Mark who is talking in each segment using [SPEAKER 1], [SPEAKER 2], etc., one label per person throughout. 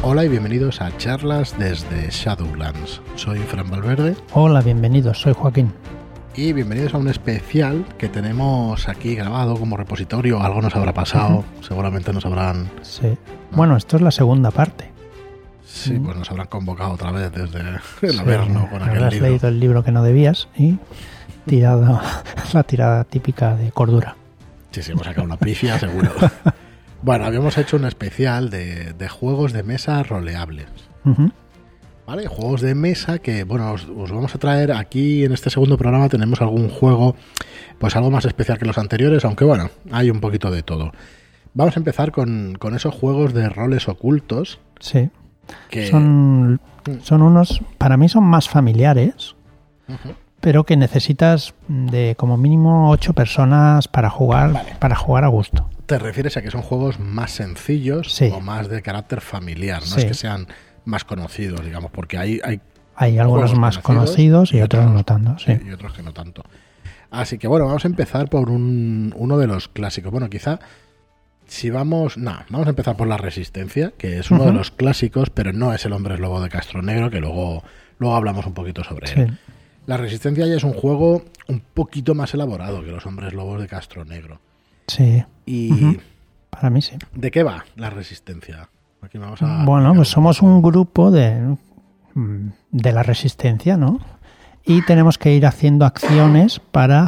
[SPEAKER 1] Hola y bienvenidos a charlas desde Shadowlands. Soy Fran Valverde.
[SPEAKER 2] Hola, bienvenidos, soy Joaquín.
[SPEAKER 1] Y bienvenidos a un especial que tenemos aquí grabado como repositorio. Algo nos habrá pasado, seguramente nos habrán...
[SPEAKER 2] Sí. Bueno, esto es la segunda parte.
[SPEAKER 1] Sí, pues nos habrán convocado otra vez desde el Averno con aquel
[SPEAKER 2] habrás
[SPEAKER 1] libro.
[SPEAKER 2] leído el libro que no debías y tirado la tirada típica de cordura.
[SPEAKER 1] Sí, hemos sacado una pifia, seguro. Bueno, habíamos hecho un especial de juegos de mesa roleables.
[SPEAKER 2] Uh-huh.
[SPEAKER 1] ¿Vale? Juegos de mesa que, bueno, os vamos a traer aquí en este segundo programa. Tenemos algún juego, pues algo más especial que los anteriores, aunque bueno, hay un poquito de todo. Vamos a empezar con esos juegos de roles ocultos.
[SPEAKER 2] Sí.
[SPEAKER 1] Que...
[SPEAKER 2] Son unos, para mí son más familiares,
[SPEAKER 1] uh-huh,
[SPEAKER 2] pero que necesitas de como mínimo 8 personas para jugar,
[SPEAKER 1] vale,
[SPEAKER 2] para jugar a gusto.
[SPEAKER 1] ¿Te refieres a que son juegos más sencillos,
[SPEAKER 2] sí,
[SPEAKER 1] o más de carácter familiar? No
[SPEAKER 2] sí,
[SPEAKER 1] es que sean más conocidos, digamos, porque hay
[SPEAKER 2] algunos más conocidos y otros no tanto. Sí.
[SPEAKER 1] Y otros que no tanto. Así que bueno, vamos a empezar por uno de los clásicos. Bueno, quizá si vamos a empezar por La Resistencia, que es uno
[SPEAKER 2] uh-huh,
[SPEAKER 1] de los clásicos, pero no es el Hombre Lobo de Castronegro, que luego hablamos un poquito sobre él.
[SPEAKER 2] Sí.
[SPEAKER 1] La Resistencia ya es un juego un poquito más elaborado que los Hombres Lobos de Castronegro.
[SPEAKER 2] Sí.
[SPEAKER 1] Y
[SPEAKER 2] uh-huh, para mí sí.
[SPEAKER 1] ¿de qué va La Resistencia? Aquí vamos a
[SPEAKER 2] pues somos un grupo de la Resistencia, ¿no? Y tenemos que ir haciendo acciones para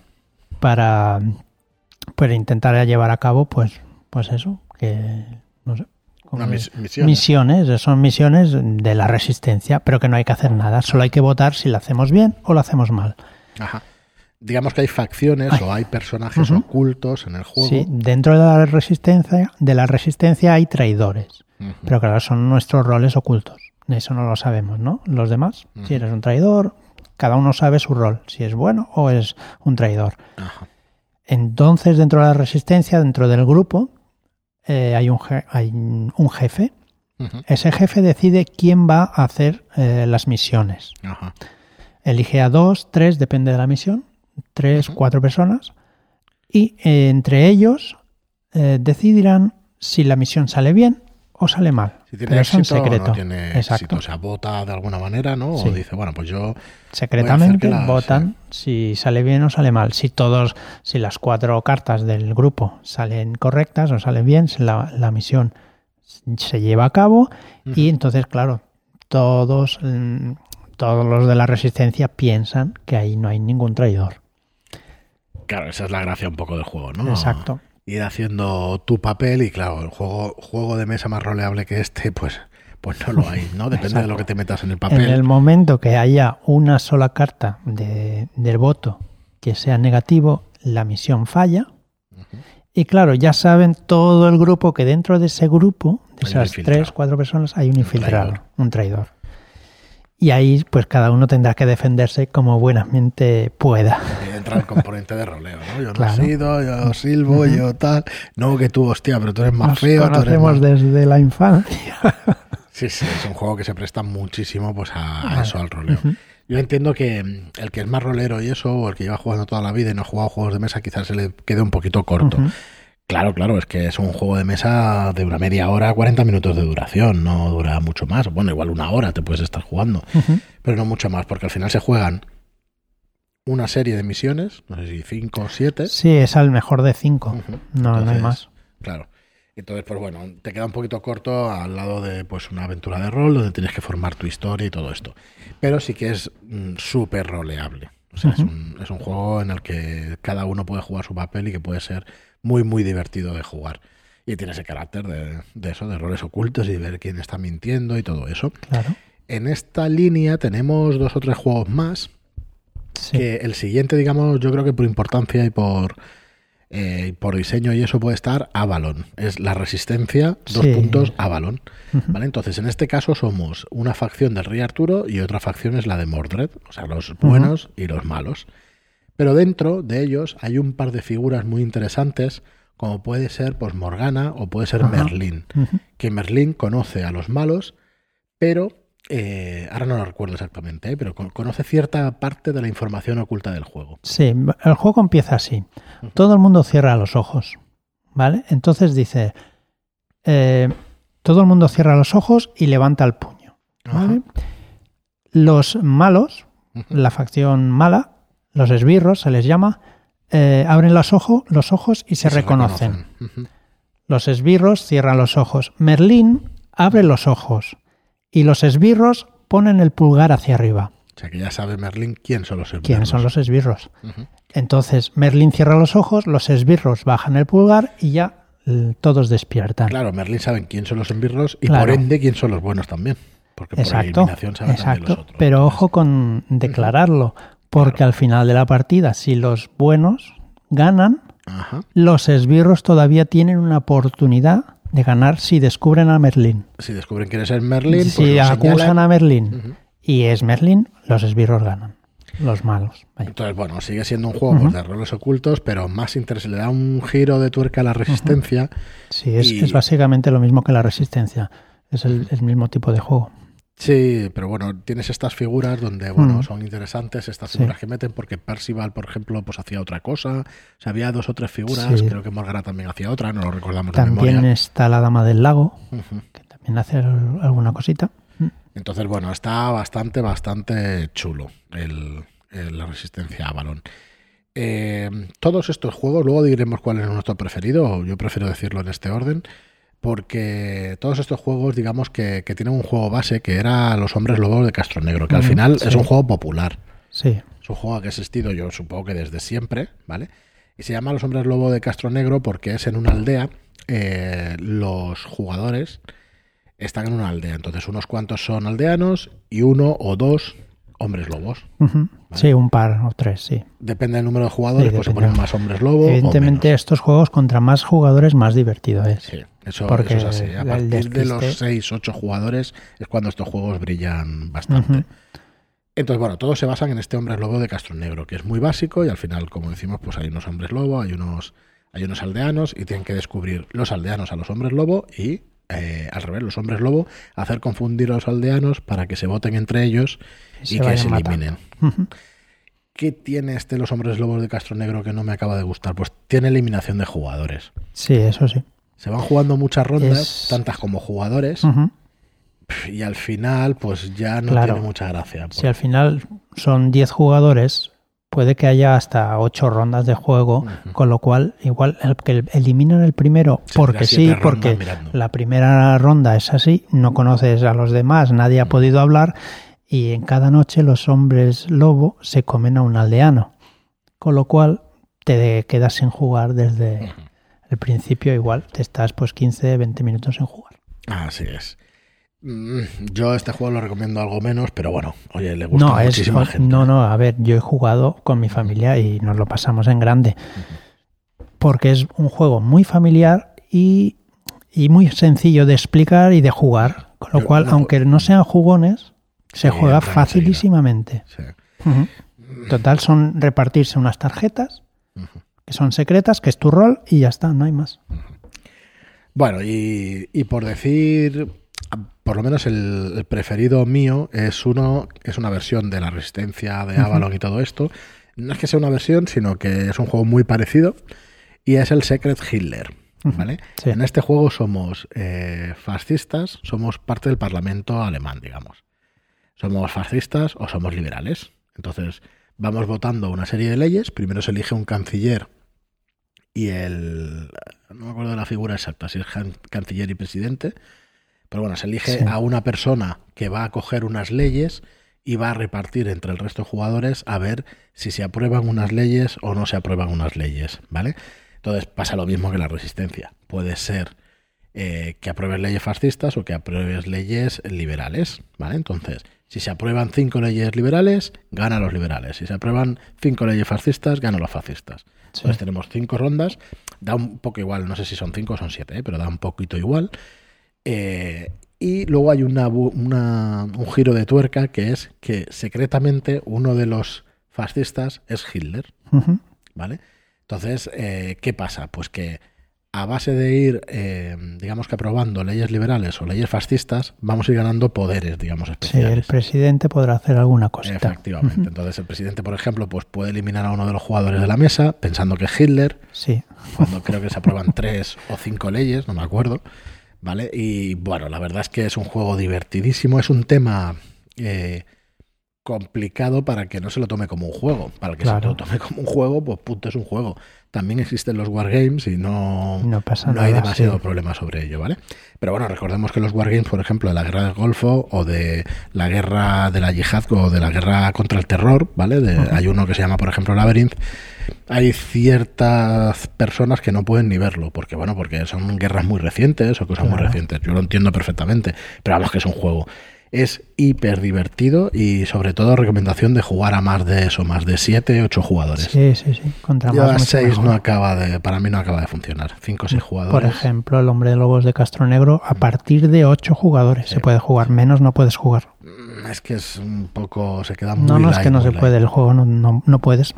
[SPEAKER 2] intentar llevar a cabo, pues eso, que no sé. Misiones, son misiones de la Resistencia, pero que no hay que hacer nada, solo hay que votar si la hacemos bien o la hacemos mal.
[SPEAKER 1] Ajá. Digamos que hay facciones o hay personajes
[SPEAKER 2] uh-huh,
[SPEAKER 1] ocultos en el juego.
[SPEAKER 2] Sí, dentro de la Resistencia hay traidores,
[SPEAKER 1] uh-huh,
[SPEAKER 2] pero claro, son nuestros roles ocultos. Eso no lo sabemos, ¿no? Los demás, uh-huh, si eres un traidor, cada uno sabe su rol, si es bueno o es un traidor.
[SPEAKER 1] Ajá.
[SPEAKER 2] Entonces, dentro de la Resistencia, dentro del grupo, hay un jefe.
[SPEAKER 1] Uh-huh.
[SPEAKER 2] Ese jefe decide quién va a hacer las misiones.
[SPEAKER 1] Ajá.
[SPEAKER 2] Elige a 2, 3, depende de la misión, 3,
[SPEAKER 1] uh-huh,
[SPEAKER 2] 4 personas, y entre ellos decidirán si la misión sale bien o sale mal.
[SPEAKER 1] Si tiene
[SPEAKER 2] pero
[SPEAKER 1] éxito
[SPEAKER 2] es en secreto.
[SPEAKER 1] O no tiene
[SPEAKER 2] Exacto.
[SPEAKER 1] éxito, o sea, vota de alguna manera, ¿no?
[SPEAKER 2] Sí.
[SPEAKER 1] O dice, bueno, pues yo
[SPEAKER 2] secretamente votan si sale bien o sale mal. Si las 4 cartas del grupo salen correctas o salen bien, la misión se lleva a cabo, uh-huh, y entonces, claro, todos los de la Resistencia piensan que ahí no hay ningún traidor.
[SPEAKER 1] Claro, esa es la gracia un poco del juego, ¿no?
[SPEAKER 2] Exacto.
[SPEAKER 1] Ir haciendo tu papel y claro, el juego de mesa más roleable que este, pues no lo hay, ¿no? Depende
[SPEAKER 2] exacto,
[SPEAKER 1] de lo que te metas en el papel.
[SPEAKER 2] En el momento que haya una sola carta del voto que sea negativo, la misión falla. Uh-huh. Y claro, ya saben todo el grupo que dentro de ese grupo, de esas 3, 4 personas, hay un infiltrado, un traidor. Y ahí pues cada uno tendrá que defenderse como buenamente pueda.
[SPEAKER 1] Y entra el componente de roleo, ¿no? Yo
[SPEAKER 2] claro,
[SPEAKER 1] no he sido, yo silbo, uh-huh, yo tal. No, que tú, hostia, pero tú eres más
[SPEAKER 2] nos
[SPEAKER 1] feo.
[SPEAKER 2] Conocemos desde la infancia.
[SPEAKER 1] Sí, es un juego que se presta muchísimo pues a eso, al roleo. Uh-huh. Yo entiendo que el que es más rolero y eso, o el que lleva jugando toda la vida y no ha jugado juegos de mesa, quizás se le quede un poquito corto. Uh-huh. Claro, es que es un juego de mesa de una media hora, 40 minutos de duración, no dura mucho más. Bueno, igual una hora te puedes estar jugando, uh-huh, pero no mucho más, porque al final se juegan una serie de misiones, no sé si 5 o 7.
[SPEAKER 2] Sí, es al mejor de 5, uh-huh, no hay más.
[SPEAKER 1] Claro, entonces pues bueno, te queda un poquito corto al lado de pues una aventura de rol donde tienes que formar tu historia y todo esto. Pero sí que es súper roleable. O sea, uh-huh, es un juego en el que cada uno puede jugar su papel y que puede ser muy, muy divertido de jugar. Y tiene ese carácter de eso, de roles ocultos y de ver quién está mintiendo y todo eso.
[SPEAKER 2] Claro.
[SPEAKER 1] En esta línea tenemos 2 o 3 juegos más. Sí. Que el siguiente, digamos, yo creo que por importancia y por diseño y eso puede estar Avalon. Es La Resistencia,
[SPEAKER 2] sí,
[SPEAKER 1] Avalon. Uh-huh. ¿Vale? Entonces, en este caso somos una facción del Rey Arturo y otra facción es la de Mordred. O sea, los buenos, uh-huh, y los malos. Pero dentro de ellos hay un par de figuras muy interesantes, como puede ser pues Morgana o puede ser, uh-huh, Merlín. Uh-huh. Que Merlín conoce a los malos, pero ahora no lo recuerdo exactamente, pero conoce cierta parte de la información oculta del juego.
[SPEAKER 2] Sí, el juego empieza así. Uh-huh. Todo el mundo cierra los ojos, ¿vale? Entonces dice, todo el mundo cierra los ojos y levanta el puño. ¿Vale? Los malos, la facción mala, los esbirros se les llama, abren los ojos y se reconocen. Los esbirros cierran los ojos. Merlín abre los ojos y los esbirros ponen el pulgar hacia arriba.
[SPEAKER 1] O sea que ya sabe Merlín quién son los esbirros.
[SPEAKER 2] ¿Quiénes son los esbirros? Entonces Merlín cierra los ojos, los esbirros bajan el pulgar y ya todos despiertan.
[SPEAKER 1] Claro, Merlín saben quién son los esbirros y por ende quién son los buenos también. Porque por eliminación saben también los otros.
[SPEAKER 2] Pero ojo con declararlo, porque al final de la partida, si los buenos ganan, los esbirros todavía tienen una oportunidad de ganar si descubren a Merlín.
[SPEAKER 1] Si descubren quién es el Merlín, pues
[SPEAKER 2] si acusan a Merlín y es Merlín, los esbirros ganan. Los malos. Vaya.
[SPEAKER 1] Entonces, bueno, sigue siendo un juego pues, de roles ocultos, pero más interesante. Le da un giro de tuerca a la resistencia.
[SPEAKER 2] Sí, es básicamente lo mismo que la resistencia. Es el mismo tipo de juego.
[SPEAKER 1] Sí, pero bueno, tienes estas figuras donde, bueno, son interesantes estas figuras que meten, porque Percival, por ejemplo, pues hacía otra cosa. O sea, había 2 o 3 figuras, creo que Morgana también hacía otra, no lo recordamos de memoria.
[SPEAKER 2] También está la Dama del Lago, que también hace alguna cosita.
[SPEAKER 1] Entonces, bueno, está bastante chulo la Resistencia Avalon. Todos estos juegos, luego diremos cuál es nuestro preferido, yo prefiero decirlo en este orden, porque todos estos juegos, digamos que tienen un juego base que era Los Hombres Lobos de Castronegro, que al final es un juego popular.
[SPEAKER 2] Sí.
[SPEAKER 1] Es un juego que ha existido, yo supongo que desde siempre, ¿vale? Y se llama Los Hombres Lobo de Castronegro porque es en una aldea, los jugadores están en una aldea, entonces unos cuantos son aldeanos y 1 o 2 hombres lobos. ¿Vale?
[SPEAKER 2] Sí, un par o 3, sí.
[SPEAKER 1] Depende del número de jugadores, pues se ponen más hombres lobo.
[SPEAKER 2] Evidentemente, estos juegos contra más jugadores, más divertido es.
[SPEAKER 1] Sí, eso es así. A partir de los 6, 8 jugadores es cuando estos juegos brillan bastante. Entonces, bueno, todos se basan en este hombres lobo de Castronegro, que es muy básico y al final, como decimos, pues hay unos hombres lobo, hay unos aldeanos y tienen que descubrir los aldeanos a los hombres lobo y al revés, los hombres lobo, hacer confundir a los aldeanos para que se voten entre ellos y que se eliminen. ¿Qué tiene los hombres lobos de Castronegro que no me acaba de gustar? Pues tiene eliminación de jugadores.
[SPEAKER 2] Sí, eso sí.
[SPEAKER 1] Se van jugando muchas rondas, tantas como jugadores, y al final pues ya no tiene mucha gracia.
[SPEAKER 2] Si al final son 10 jugadores, puede que haya hasta 8 rondas de juego, con lo cual igual el que eliminan el primero porque sí, porque la primera ronda es así, no conoces a los demás, nadie ha podido hablar y en cada noche los hombres lobo se comen a un aldeano, con lo cual te quedas sin jugar desde el principio, igual te estás pues 15, 20 minutos sin jugar.
[SPEAKER 1] Así es. Yo este juego lo recomiendo algo menos, pero bueno, oye, le gusta a muchísima gente.
[SPEAKER 2] No, a ver, yo he jugado con mi familia y nos lo pasamos en grande. Porque es un juego muy familiar y muy sencillo de explicar y de jugar. Con lo cual, aunque no sean jugones, se juega facilísimamente. Sí. Total, son repartirse unas tarjetas que son secretas, que es tu rol y ya está, no hay más.
[SPEAKER 1] Bueno, y por decir... Por lo menos el preferido mío es una versión de la Resistencia de Avalon y todo esto. No es que sea una versión, sino que es un juego muy parecido y es el Secret Hitler, ¿vale? Sí. En este juego somos fascistas, somos parte del Parlamento alemán, digamos. Somos fascistas o somos liberales. Entonces vamos votando una serie de leyes. Primero se elige un canciller y no me acuerdo de la figura exacta, si es canciller y presidente. Pero bueno, se elige a una persona que va a coger unas leyes y va a repartir entre el resto de jugadores a ver si se aprueban unas leyes o no se aprueban unas leyes, ¿vale? Entonces pasa lo mismo que la Resistencia. Puede ser que apruebes leyes fascistas o que apruebes leyes liberales, ¿vale? Entonces, si se aprueban 5 leyes liberales, ganan los liberales. Si se aprueban 5 leyes fascistas, ganan los fascistas. Sí. Entonces tenemos 5 rondas. Da un poco igual, no sé si son 5 o son 7, pero da un poquito igual. Y luego hay un giro de tuerca que es que secretamente uno de los fascistas es Hitler, ¿vale? Entonces, ¿qué pasa? Pues que a base de ir, digamos que aprobando leyes liberales o leyes fascistas, vamos a ir ganando poderes, digamos, especiales.
[SPEAKER 2] Sí, el presidente podrá hacer alguna cosita.
[SPEAKER 1] Efectivamente. Entonces, el presidente, por ejemplo, pues puede eliminar a uno de los jugadores de la mesa pensando que es Hitler.
[SPEAKER 2] Sí.
[SPEAKER 1] Cuando creo que se aprueban 3 o 5 leyes, no me acuerdo. ¿vale? Y bueno, la verdad es que es un juego divertidísimo, es un tema complicado para que no se lo tome como un juego. Para que se lo tome como un juego, pues punto, es un juego. También existen los wargames y no hay demasiado problema sobre ello, ¿vale? Pero bueno, recordemos que los wargames, por ejemplo, de la guerra del Golfo o de la guerra de la yihad o de la guerra contra el terror, ¿vale? Hay uno que se llama, por ejemplo, Labyrinth. Hay ciertas personas que no pueden ni verlo, porque son guerras muy recientes o cosas muy recientes. Yo lo entiendo perfectamente, pero vamos, que es un juego. Es hiper divertido y sobre todo recomendación de jugar a más de 7, 8 jugadores.
[SPEAKER 2] Sí. Contra
[SPEAKER 1] más, a 6 para mí no acaba de funcionar. 5 o 6 jugadores.
[SPEAKER 2] Por ejemplo, el Hombre de Lobos de Castronegro, a partir de 8 jugadores se puede jugar. Menos no puedes jugar.
[SPEAKER 1] Es que es un poco... se queda muy
[SPEAKER 2] No, es que no se puede. El juego no puedes.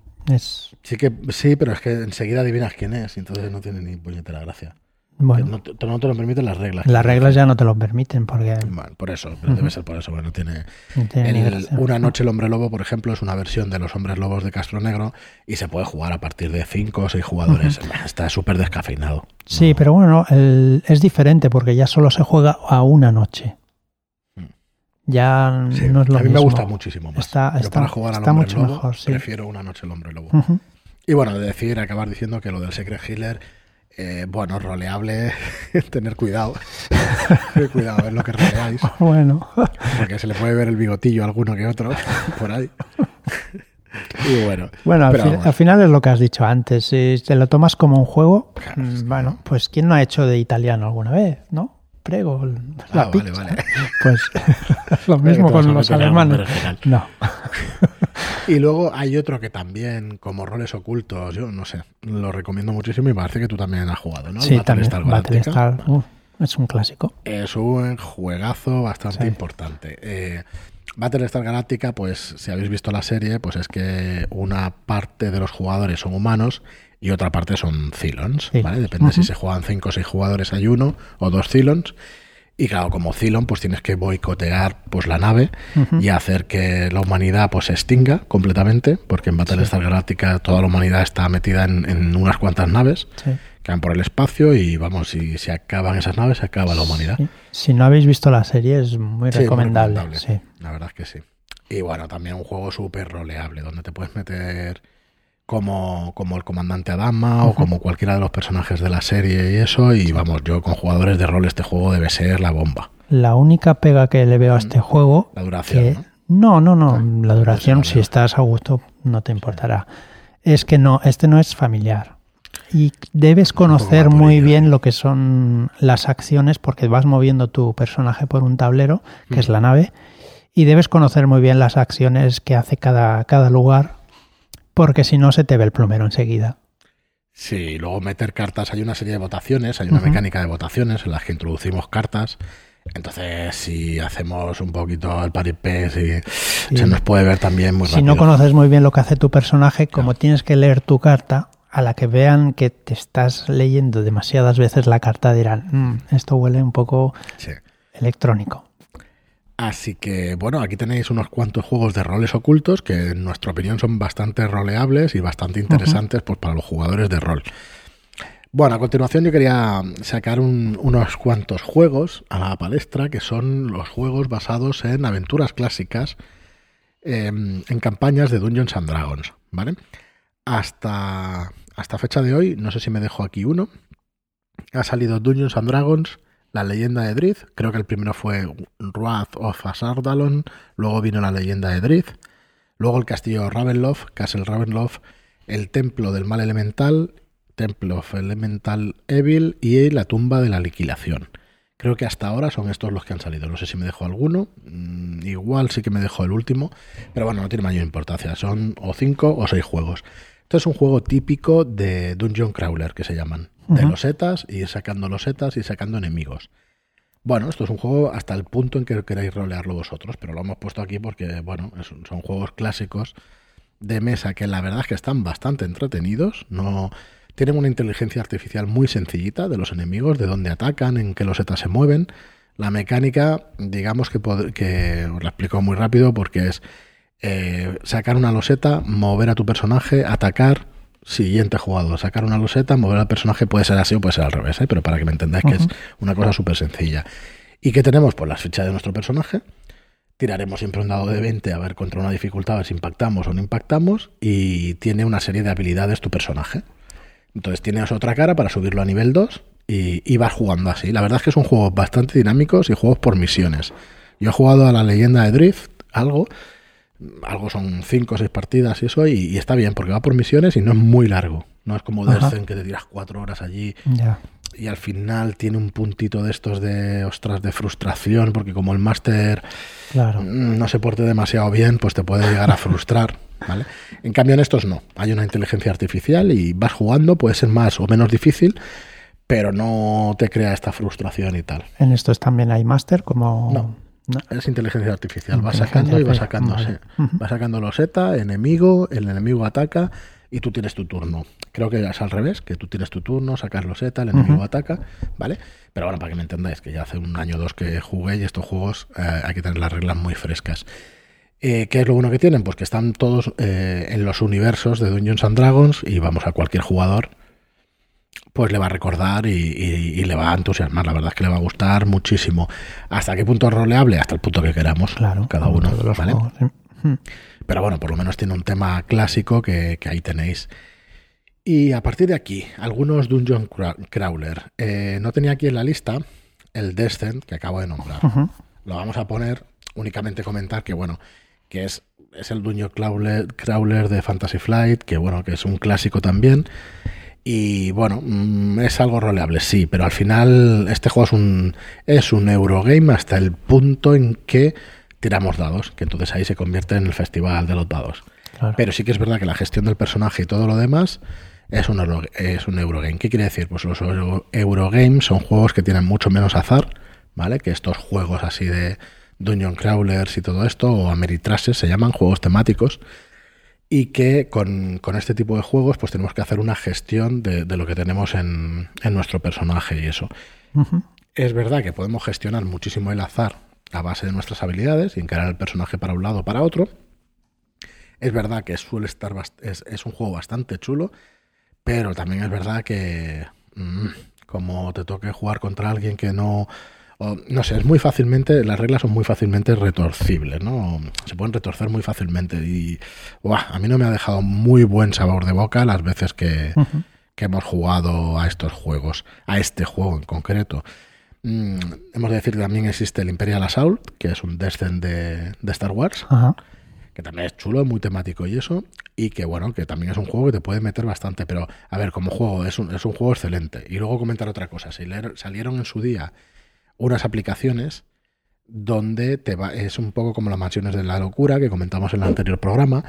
[SPEAKER 1] Sí, pero es que enseguida adivinas quién es y entonces no tiene ni puñetera gracia.
[SPEAKER 2] Bueno,
[SPEAKER 1] no te lo permiten las reglas.
[SPEAKER 2] Las reglas ya no te lo permiten porque...
[SPEAKER 1] Bueno, por eso, pero debe ser por eso, porque no tiene
[SPEAKER 2] gracia.
[SPEAKER 1] Una noche el hombre lobo, por ejemplo, es una versión de los hombres lobos de Castronegro y se puede jugar a partir de 5 o 6 jugadores. Está súper descafeinado.
[SPEAKER 2] Sí, pero bueno, es diferente porque ya solo se juega a una noche. Ya no es lo mismo.
[SPEAKER 1] A mí me gusta muchísimo más.
[SPEAKER 2] Yo
[SPEAKER 1] para jugar al hombre lobo
[SPEAKER 2] mejor,
[SPEAKER 1] prefiero una noche el hombre lobo. Y bueno, acabar diciendo que lo del Secret Healer... roleable, tener cuidado. Cuidado, a ver lo que roleáis.
[SPEAKER 2] Bueno.
[SPEAKER 1] Porque se le puede ver el bigotillo a alguno que otro por ahí. Y bueno,
[SPEAKER 2] al final es lo que has dicho antes. Si te lo tomas como un juego, claro, pues ¿quién no ha hecho de italiano alguna vez? ¿No? Prego, la pizza. Vale. Pues lo mismo con los alemanes. No.
[SPEAKER 1] Y luego hay otro que también, como roles ocultos, yo no sé, lo recomiendo muchísimo y parece que tú también has jugado, ¿no?
[SPEAKER 2] Sí, también. Battlestar es un clásico.
[SPEAKER 1] Es un juegazo bastante importante. Battlestar Galactica, pues si habéis visto la serie, pues es que una parte de los jugadores son humanos y otra parte son Cylons, ¿vale? Depende si se juegan 5 o 6 jugadores, hay 1 o 2 Cylons. Y claro, como Cylon, pues tienes que boicotear pues la nave y hacer que la humanidad pues se extinga completamente, porque en Battlestar Galactica toda la humanidad está metida en unas cuantas naves que van por el espacio y vamos, si se acaban esas naves, se acaba la humanidad.
[SPEAKER 2] Sí. Si no habéis visto la serie, es muy recomendable. Sí.
[SPEAKER 1] La verdad es que sí. Y bueno, también un juego súper roleable, donde te puedes meter como el comandante Adama o como cualquiera de los personajes de la serie y eso, y vamos, yo con jugadores de rol este juego debe ser la bomba.
[SPEAKER 2] La única pega que le veo a este juego...
[SPEAKER 1] La duración,
[SPEAKER 2] ¿no? La duración, si estás a gusto, no te importará. Es que este no es familiar. Y debes conocer muy bien lo que son las acciones, porque vas moviendo tu personaje por un tablero, que es la nave, y debes conocer muy bien las acciones que hace cada lugar, porque si no se te ve el plumero enseguida.
[SPEAKER 1] Sí, luego meter cartas, hay una serie de votaciones, hay una mecánica de votaciones en las que introducimos cartas. Entonces, si hacemos un poquito el paripé, se nos puede ver también muy rápido.
[SPEAKER 2] Si no conoces muy bien lo que hace tu personaje, como tienes que leer tu carta, a la que vean que te estás leyendo demasiadas veces la carta dirán, esto huele un poco electrónico.
[SPEAKER 1] Así que, bueno, aquí tenéis unos cuantos juegos de roles ocultos que en nuestra opinión son bastante roleables y bastante interesantes pues, para los jugadores de rol. Bueno, a continuación yo quería sacar unos cuantos juegos a la palestra que son los juegos basados en aventuras clásicas en campañas de Dungeons and Dragons, ¿vale? Hasta fecha de hoy, no sé si me dejo aquí uno, ha salido Dungeons and Dragons, La leyenda de Drizzt, creo que el primero fue Wrath of Azardalon, luego vino La leyenda de Drizzt, luego el castillo Ravenloft, Castle Ravenloft, el templo del mal elemental, Temple of Elemental Evil y la tumba de la aniquilación. Creo que hasta ahora son estos los que han salido. No sé si me dejo alguno, igual sí que me dejo el último, pero bueno, no tiene mayor importancia, son o 5 o 6 juegos. Esto es un juego típico de Dungeon Crawler, que se llaman, de losetas, y ir sacando losetas y sacando enemigos. Bueno, esto es un juego hasta el punto en que queráis rolearlo vosotros, pero lo hemos puesto aquí porque, bueno, son juegos clásicos de mesa que la verdad es que están bastante entretenidos. Tienen una inteligencia artificial muy sencillita de los enemigos, de dónde atacan, en qué losetas se mueven. La mecánica, digamos que os la explico muy rápido porque es sacar una loseta, mover a tu personaje, atacar, siguiente jugador, sacar una loseta, mover al personaje, puede ser así o puede ser al revés, pero para que me entendáis que es una cosa súper sencilla. ¿Y qué tenemos? Pues las fichas de nuestro personaje. Tiraremos siempre un dado de 20 a ver contra una dificultad, a ver si impactamos o no impactamos, y tiene una serie de habilidades tu personaje. Entonces tienes otra cara para subirlo a nivel 2 y vas jugando así. La verdad es que son juegos bastante dinámicos y juegos por misiones. Yo he jugado a la leyenda de Drift, algo son 5 o 6 partidas y eso, y está bien porque va por misiones y no es muy largo. No es como Descent que te tiras 4 horas allí.
[SPEAKER 2] Ya.
[SPEAKER 1] Y al final tiene un puntito de estos de, ostras, de frustración, porque como el máster no se porte demasiado bien, pues te puede llegar a frustrar, ¿vale? En cambio en estos no, hay una inteligencia artificial y vas jugando, puede ser más o menos difícil, pero no te crea esta frustración y tal.
[SPEAKER 2] ¿En estos también hay máster como...?
[SPEAKER 1] No, es inteligencia artificial, vas sacando y vas sacando, vale. Vas sacando loseta, enemigo, el enemigo ataca y tú tienes tu turno. Creo que es al revés, que tú tienes tu turno, sacas loseta, el enemigo ataca, ¿vale? Pero bueno, para que me entendáis, que ya hace un año o 2 que jugué y estos juegos hay que tener las reglas muy frescas. ¿Qué es lo bueno que tienen? Pues que están todos en los universos de Dungeons and Dragons y vamos, a cualquier jugador pues le va a recordar y le va a entusiasmar. La verdad es que le va a gustar muchísimo. ¿Hasta qué punto es roleable? Hasta el punto que queramos,
[SPEAKER 2] claro,
[SPEAKER 1] cada uno, ¿vale?
[SPEAKER 2] Juegos, ¿sí?
[SPEAKER 1] Pero bueno, por lo menos tiene un tema clásico que ahí tenéis. Y a partir de aquí, algunos Dungeon Crawler. No tenía aquí en la lista el Descent, que acabo de nombrar. Lo vamos a poner, únicamente comentar que, bueno, que es el Dungeon Crawler de Fantasy Flight, que bueno, que es un clásico también. Y bueno, es algo roleable, sí, pero al final este juego es un Eurogame hasta el punto en que tiramos dados, que entonces ahí se convierte en el festival de los dados. Claro. Pero sí que es verdad que la gestión del personaje y todo lo demás es un Eurogame. ¿Qué quiere decir? Pues los Eurogames son juegos que tienen mucho menos azar, ¿vale? Que estos juegos así de Dungeon Crawlers y todo esto, o Ameritrashes, se llaman juegos temáticos, y que con este tipo de juegos pues tenemos que hacer una gestión de lo que tenemos en nuestro personaje y eso. Es verdad que podemos gestionar muchísimo el azar a base de nuestras habilidades y encarar el personaje para un lado o para otro. Es verdad que suele estar es un juego bastante chulo, pero también es verdad que como te toque jugar contra alguien que no sé, es muy fácilmente, las reglas son muy fácilmente retorcibles, ¿no? Se pueden retorcer muy fácilmente y a mí no me ha dejado muy buen sabor de boca las veces que hemos jugado a estos juegos, a este juego en concreto. Hemos de decir que también existe el Imperial Assault, que es un Descent de Star Wars, que también es chulo, muy temático y eso, y que bueno, que también es un juego que te puede meter bastante, pero a ver, como juego es un juego excelente. Y luego comentar otra cosa, salieron en su día unas aplicaciones donde es un poco como las mansiones de la locura que comentamos en el anterior programa,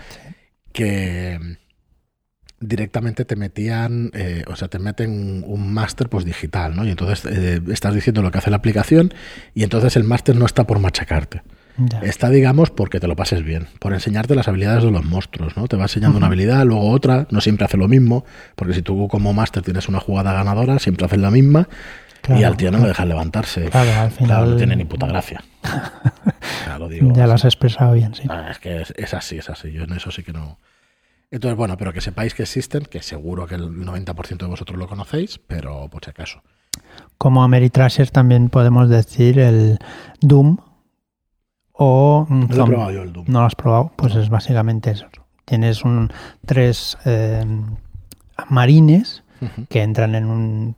[SPEAKER 1] que directamente te metían, te meten un máster pues digital, ¿no? Y entonces estás diciendo lo que hace la aplicación y entonces el máster no está por machacarte. Ya. Está, digamos, porque te lo pases bien, por enseñarte las habilidades de los monstruos, ¿no? Te va enseñando una habilidad, luego otra, no siempre hace lo mismo, porque si tú como máster tienes una jugada ganadora, siempre haces la misma. Claro, y al tío no le dejas levantarse.
[SPEAKER 2] Claro, al final
[SPEAKER 1] no tiene ni puta gracia. Lo digo,
[SPEAKER 2] ya lo has expresado bien, sí.
[SPEAKER 1] Es que es así. Yo en eso sí que no. Entonces, bueno, pero que sepáis que existen, que seguro que el 90% de vosotros lo conocéis, pero por si acaso.
[SPEAKER 2] Como Ameritrasher también podemos decir el Doom o...
[SPEAKER 1] No lo he probado yo el Doom.
[SPEAKER 2] ¿No lo has probado? Pues es básicamente eso. Tienes tres marines que entran en un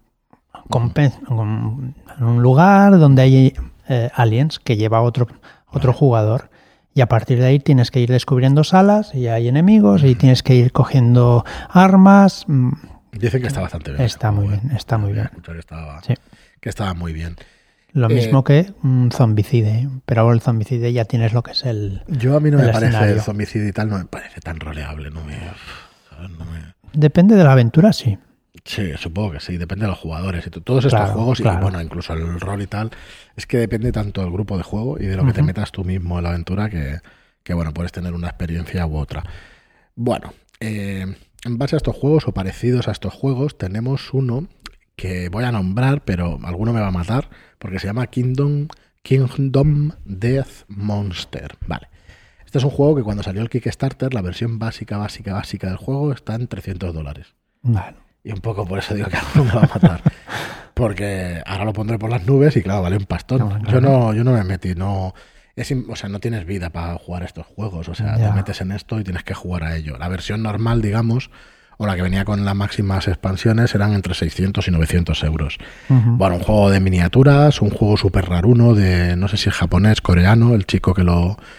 [SPEAKER 2] lugar donde hay aliens que lleva otro jugador y a partir de ahí tienes que ir descubriendo salas y hay enemigos y tienes que ir cogiendo armas.
[SPEAKER 1] Dicen que está bastante bien.
[SPEAKER 2] Está muy bien.
[SPEAKER 1] Que estaba muy bien.
[SPEAKER 2] Lo mismo que un zombicide, pero el zombicide ya tienes lo que es el
[SPEAKER 1] Yo a mí no me parece
[SPEAKER 2] escenario.
[SPEAKER 1] El zombicide y tal, no me parece tan roleable.
[SPEAKER 2] Depende de la aventura, sí.
[SPEAKER 1] Sí, supongo que sí, depende de los jugadores y todos estos juegos, y bueno, incluso el rol y tal, es que depende tanto del grupo de juego y de lo que te metas tú mismo en la aventura que bueno, puedes tener una experiencia u otra. Bueno, en base a estos juegos o parecidos a estos juegos, tenemos uno que voy a nombrar, pero alguno me va a matar, porque se llama Kingdom Death Monster. Vale. Este es un juego que cuando salió el Kickstarter, la versión básica del juego está en $300.
[SPEAKER 2] Bueno.
[SPEAKER 1] Y un poco por eso digo que alguno me va a matar. Porque ahora lo pondré por las nubes y claro, vale un pastón.
[SPEAKER 2] No, claro.
[SPEAKER 1] Yo no me metí, no... o sea, no tienes vida para jugar a estos juegos. O sea, te metes en esto y tienes que jugar a ello. La versión normal, digamos, o la que venía con las máximas expansiones, eran entre 600 y 900 euros. Bueno, un juego de miniaturas, un juego súper raruno de, no sé si es japonés, coreano, el chico que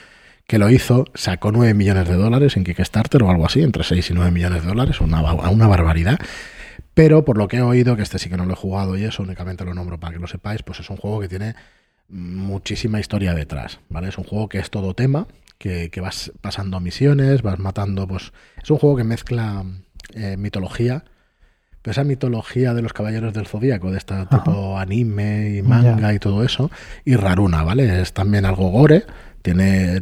[SPEAKER 1] lo hizo, sacó $9 millones en Kickstarter o algo así, entre 6 y 9 millones de dólares, una barbaridad. Pero por lo que he oído, que este sí que no lo he jugado y eso, únicamente lo nombro para que lo sepáis, pues es un juego que tiene muchísima historia detrás, ¿vale? Es un juego que es todo tema, que vas pasando misiones, vas matando, pues es un juego que mezcla mitología, pero esa mitología de los Caballeros del Zodíaco, de este tipo anime y manga y todo eso, y raruna, ¿vale? Es también algo gore, tiene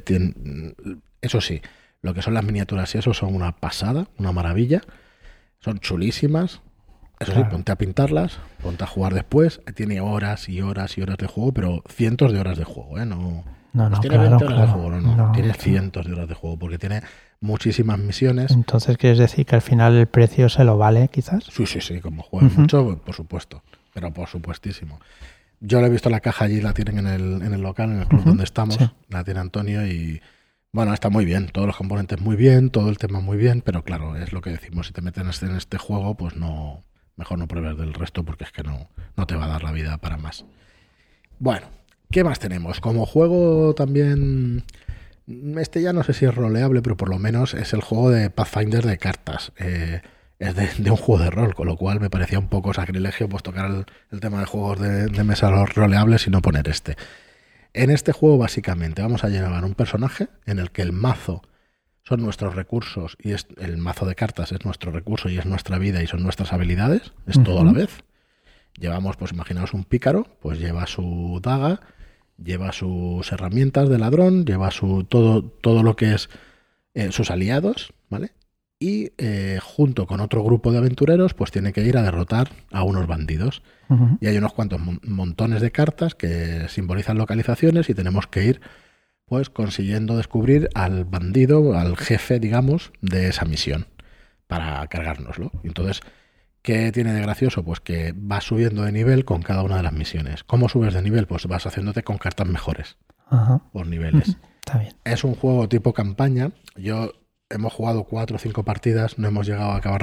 [SPEAKER 1] eso sí, lo que son las miniaturas y eso son una pasada, una maravilla, son chulísimas. Eso sí, ponte a pintarlas, ponte a jugar después. Tiene horas y horas y horas de juego, pero cientos de horas de juego, ¿eh? No tiene 20 horas de juego, no. Tiene cientos de horas de juego, porque tiene muchísimas misiones.
[SPEAKER 2] Entonces, ¿quieres decir que al final el precio se lo vale, quizás?
[SPEAKER 1] Sí, como juegas mucho, por supuesto, pero por supuestísimo. Yo lo he visto en la caja allí, la tienen en el local, en el club donde estamos, la tiene Antonio y... Bueno, está muy bien, todos los componentes muy bien, todo el tema muy bien, pero claro, es lo que decimos, si te metes en este juego, pues no... Mejor no pruebes del resto porque es que no te va a dar la vida para más. Bueno, ¿qué más tenemos? Como juego también... Este ya no sé si es roleable, pero por lo menos es el juego de Pathfinder de cartas. Es de un juego de rol, con lo cual me parecía un poco sacrilegio pues tocar el tema de juegos de mesa roleables y no poner este. En este juego básicamente vamos a llevar un personaje en el que el mazo son nuestros recursos y el mazo de cartas es nuestro recurso y es nuestra vida y son nuestras habilidades, es todo a la vez. Llevamos, pues imaginaos un pícaro, pues lleva su daga, lleva sus herramientas de ladrón, lleva todo lo que es sus aliados, ¿vale? Y junto con otro grupo de aventureros, pues tiene que ir a derrotar a unos bandidos. Y hay unos cuantos montones de cartas que simbolizan localizaciones y tenemos que ir pues consiguiendo descubrir al bandido, al jefe, digamos, de esa misión para cargárnoslo. Entonces, ¿qué tiene de gracioso? Pues que vas subiendo de nivel con cada una de las misiones. ¿Cómo subes de nivel? Pues vas haciéndote con cartas mejores por niveles.
[SPEAKER 2] Está bien.
[SPEAKER 1] Es un juego tipo campaña. Hemos jugado 4 o 5 partidas, no hemos llegado a acabar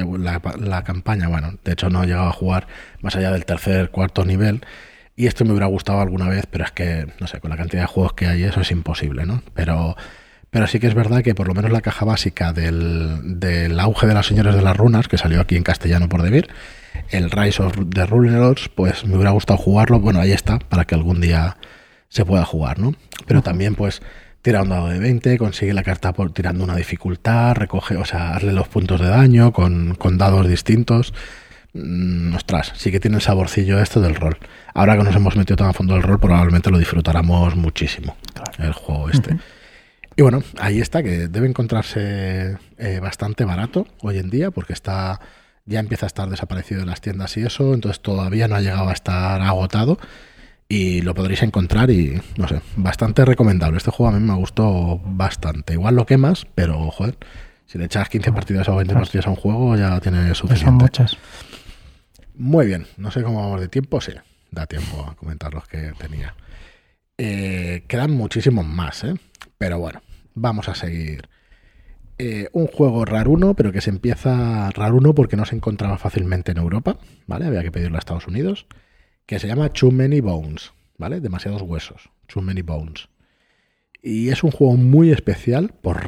[SPEAKER 1] la campaña. Bueno, de hecho no he llegado a jugar más allá del tercer, cuarto nivel. Y esto me hubiera gustado alguna vez, pero es que, no sé, con la cantidad de juegos que hay, eso es imposible, ¿no? Pero sí que es verdad que por lo menos la caja básica del auge de los señores de las runas, que salió aquí en castellano por Devir, el Rise of the Rulers, pues me hubiera gustado jugarlo. Bueno, ahí está, para que algún día se pueda jugar, ¿no? Pero también, pues, tira un dado de 20, consigue la carta tirando una dificultad, recoge, o sea, hazle los puntos de daño con dados distintos. Ostras, sí que tiene el saborcillo esto del rol. Ahora que nos hemos metido tan a fondo del rol, probablemente lo disfrutáramos muchísimo, el juego este. Y bueno, ahí está, que debe encontrarse bastante barato hoy en día, porque ya empieza a estar desaparecido de las tiendas y eso, entonces todavía no ha llegado a estar agotado y lo podréis encontrar y, no sé, bastante recomendable. Este juego a mí me gustó bastante. Igual lo quemas, pero, joder, si le echas 15 partidas o 20 partidas a un juego ya tiene suficiente.
[SPEAKER 2] Son muchas.
[SPEAKER 1] Muy bien, no sé cómo vamos de tiempo, sí, da tiempo a comentar los que tenía. Quedan muchísimos más, pero bueno, vamos a seguir. Un juego raruno, pero que se empieza raruno porque no se encontraba fácilmente en Europa, ¿vale? Había que pedirlo a Estados Unidos, que se llama Too Many Bones, ¿vale? Demasiados huesos, Too Many Bones. Y es un juego muy especial, por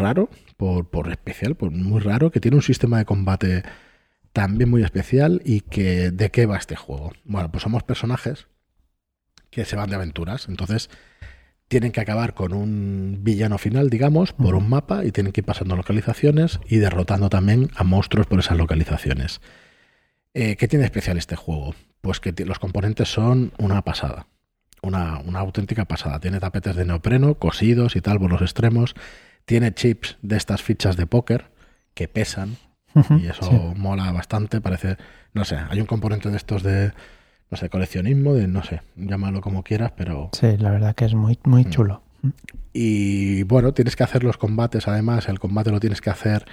[SPEAKER 1] muy raro, que tiene un sistema de combate también muy especial. Y que ¿de qué va este juego? Bueno, pues somos personajes que se van de aventuras, entonces tienen que acabar con un villano final, digamos, por un mapa, y tienen que ir pasando localizaciones y derrotando también a monstruos por esas localizaciones. ¿Qué tiene de especial este juego? Pues que los componentes son una pasada, una auténtica pasada. Tiene tapetes de neopreno cosidos y tal por los extremos, tiene chips de estas fichas de póker que pesan, y eso mola bastante. Parece, no sé, hay un componente de estos de, no sé, coleccionismo, de, no sé, llámalo como quieras, pero...
[SPEAKER 2] Sí, la verdad que es muy, muy chulo.
[SPEAKER 1] Y bueno, tienes que hacer los combates, además, el combate lo tienes que hacer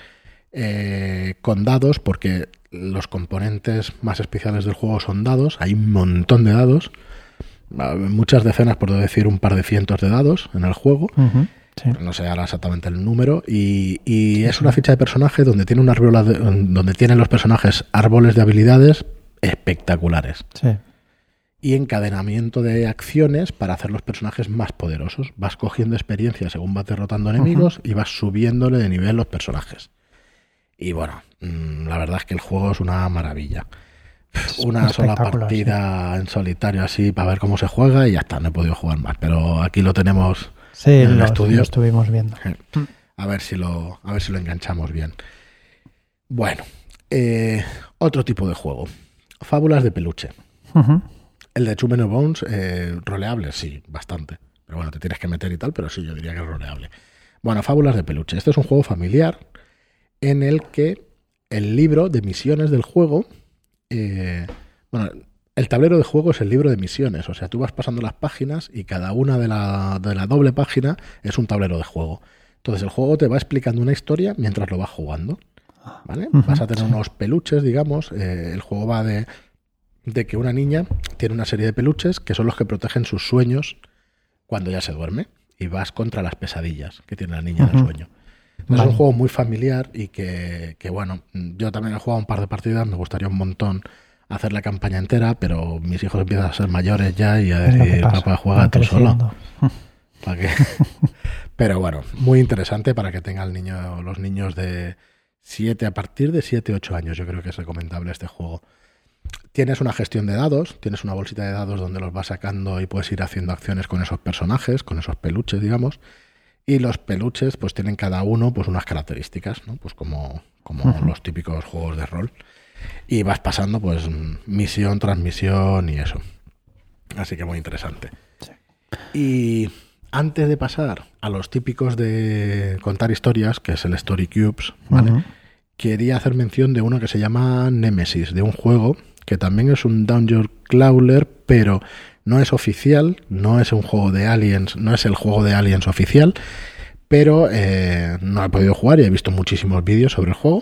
[SPEAKER 1] con dados, porque los componentes más especiales del juego son dados. Hay un montón de dados, muchas decenas, por decir un par de cientos de dados en el juego.
[SPEAKER 2] Sí.
[SPEAKER 1] No sé ahora exactamente el número. Y es una ficha de personaje donde tiene una donde tienen los personajes árboles de habilidades espectaculares.
[SPEAKER 2] Sí.
[SPEAKER 1] Y encadenamiento de acciones para hacer los personajes más poderosos. Vas cogiendo experiencia según vas derrotando enemigos y vas subiéndole de nivel los personajes. Y bueno, la verdad es que el juego es una maravilla. Una sola partida en solitario así para ver cómo se juega y ya está, no he podido jugar más. Pero aquí lo tenemos en el estudio.
[SPEAKER 2] Lo estuvimos viendo.
[SPEAKER 1] A ver si lo enganchamos bien. Bueno, otro tipo de juego. Fábulas de peluche. El de Two Men of Bones, roleable, sí, bastante. Pero bueno, te tienes que meter y tal, pero sí, yo diría que es roleable. Bueno, Fábulas de peluche. Este es un juego familiar en el que el libro de misiones del juego... bueno, el tablero de juego es el libro de misiones. O sea, tú vas pasando las páginas y cada una de la doble página es un tablero de juego. Entonces el juego te va explicando una historia mientras lo vas jugando, ¿vale? Vas a tener unos peluches, digamos. El juego va de que una niña tiene una serie de peluches que son los que protegen sus sueños cuando ya se duerme, y vas contra las pesadillas que tiene la niña en el sueño. Entonces es un juego muy familiar y que bueno, yo también he jugado un par de partidas, me gustaría un montón hacer la campaña entera, pero mis hijos empiezan a ser mayores ya y a decir, papá, juega tú solo. ¿Para qué? Pero bueno, muy interesante para que tenga los niños de 7, a partir de 7, 8 años, yo creo que es recomendable este juego. Tienes una gestión de dados, tienes una bolsita de dados donde los vas sacando y puedes ir haciendo acciones con esos personajes, con esos peluches, digamos. Y los peluches pues tienen cada uno pues unas características, ¿no? Pues como los típicos juegos de rol. Y vas pasando pues misión tras misión y eso. Así que muy interesante. Sí. Y antes de pasar a los típicos de contar historias, que es el Story Cubes, ¿vale? Quería hacer mención de uno que se llama Nemesis, de un juego que también es un Dungeon Crawler, pero no es oficial, no es un juego de Aliens, no es el juego de Aliens oficial, pero no he podido jugar y he visto muchísimos vídeos sobre el juego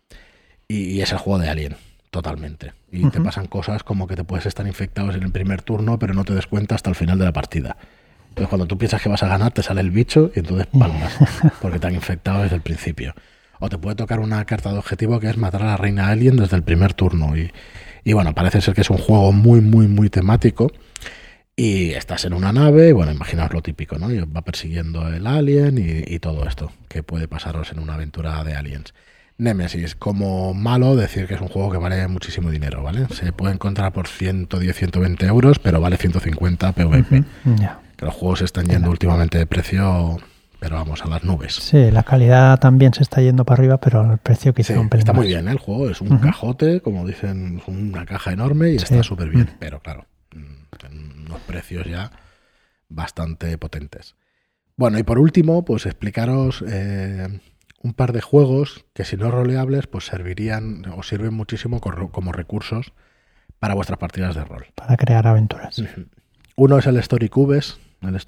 [SPEAKER 1] y es el juego de Alien, totalmente. Y te pasan cosas como que te puedes estar infectados en el primer turno, pero no te des cuenta hasta el final de la partida. Entonces cuando tú piensas que vas a ganar, te sale el bicho y entonces palmas, porque te han infectado desde el principio. O te puede tocar una carta de objetivo que es matar a la reina alien desde el primer turno. Y bueno, parece ser que es un juego muy, muy, muy temático. Y estás en una nave, y bueno, imaginaos lo típico, ¿no? Y va persiguiendo el alien y todo esto que puede pasaros en una aventura de aliens. Nemesis, como malo, decir que es un juego que vale muchísimo dinero, ¿vale? Se puede encontrar por 110, 120 euros, pero vale 150 PVP. Que los juegos se están yendo últimamente de precio... pero vamos, a las nubes.
[SPEAKER 2] Sí, la calidad también se está yendo para arriba, pero el precio quizá un pelín
[SPEAKER 1] está
[SPEAKER 2] más.
[SPEAKER 1] muy bien, ¿eh? El juego es un cajote, como dicen, una caja enorme y está súper bien, pero claro, unos precios ya bastante potentes. Bueno, y por último, pues explicaros un par de juegos que si no roleables, pues sirven muchísimo como recursos para vuestras partidas de rol.
[SPEAKER 2] Para crear aventuras.
[SPEAKER 1] Uno es el Story Cubes,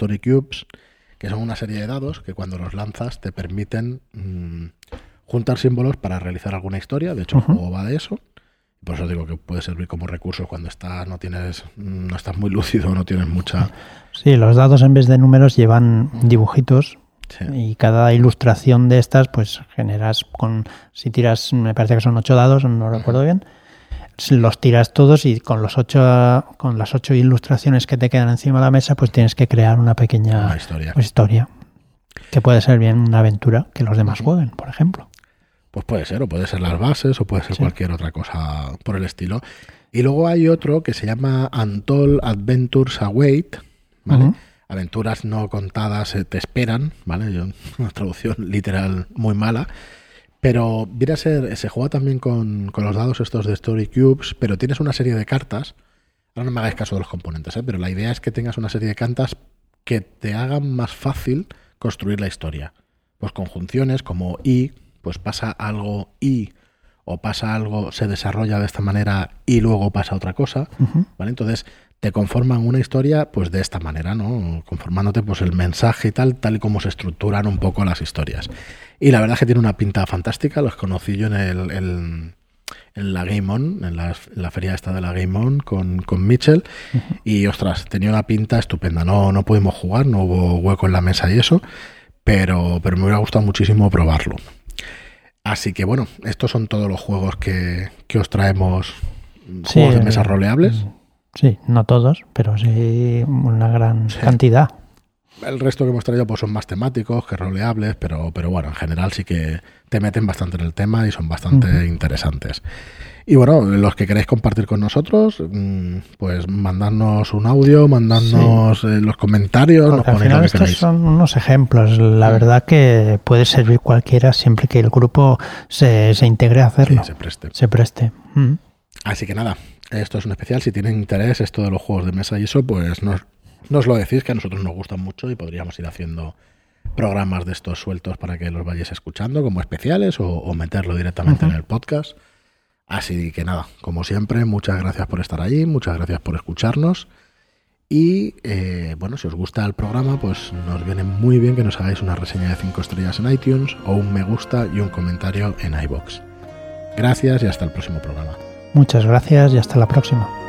[SPEAKER 1] que son una serie de dados que cuando los lanzas te permiten juntar símbolos para realizar alguna historia. De hecho, el juego va de eso. Por eso digo que puede servir como recurso cuando no estás muy lúcido, no tienes mucha...
[SPEAKER 2] Sí, los dados en vez de números llevan dibujitos. Sí. Y cada ilustración de estas, pues generas si tiras, me parece que son 8 dados, no recuerdo bien, los tiras todos y con las 8 ilustraciones que te quedan encima de la mesa, pues tienes que crear una pequeña historia. Que puede ser bien una aventura que los demás jueguen, por ejemplo.
[SPEAKER 1] Pues puede ser, o puede ser las bases, o puede ser cualquier otra cosa por el estilo. Y luego hay otro que se llama Untold Adventures Await, ¿vale? Aventuras no contadas te esperan, ¿vale? Una traducción literal muy mala. Pero viene a ser, se juega también con los dados estos de Story Cubes, pero tienes una serie de cartas. Ahora no me hagáis caso de los componentes, pero la idea es que tengas una serie de cartas que te hagan más fácil construir la historia. Pues conjunciones como y, pues pasa algo y, o pasa algo, se desarrolla de esta manera y luego pasa otra cosa, ¿vale? Entonces te conforman una historia pues de esta manera, ¿no? Conformándote pues el mensaje y tal y como se estructuran un poco las historias. Y la verdad es que tiene una pinta fantástica. Los conocí yo en la Game On, en la feria esta de la Game On con Mitchell. Y ostras, tenía una pinta estupenda. No pudimos jugar, no hubo hueco en la mesa y eso, pero me hubiera gustado muchísimo probarlo. Así que bueno, estos son todos los juegos que os traemos, juegos de mesa roleables.
[SPEAKER 2] Sí, no todos, pero sí una gran cantidad.
[SPEAKER 1] El resto que hemos traído pues son más temáticos que roleables, pero bueno, en general sí que te meten bastante en el tema y son bastante interesantes. Y bueno, los que queréis compartir con nosotros, pues mandadnos un audio, mandadnos los comentarios.
[SPEAKER 2] Porque al final estos son unos ejemplos. La verdad que puede servir cualquiera siempre que el grupo se integre a hacerlo.
[SPEAKER 1] Sí,
[SPEAKER 2] se preste.
[SPEAKER 1] Así que nada, esto es un especial. Si tienen interés esto de los juegos de mesa y eso, pues nos lo decís, que a nosotros nos gustan mucho y podríamos ir haciendo programas de estos sueltos para que los vayáis escuchando como especiales o meterlo directamente en el podcast. Así que nada, como siempre, muchas gracias por estar allí, muchas gracias por escucharnos y bueno, si os gusta el programa, pues nos viene muy bien que nos hagáis una reseña de 5 estrellas en iTunes o un me gusta y un comentario en iVoox. Gracias y hasta el próximo programa.
[SPEAKER 2] Muchas gracias y hasta la próxima.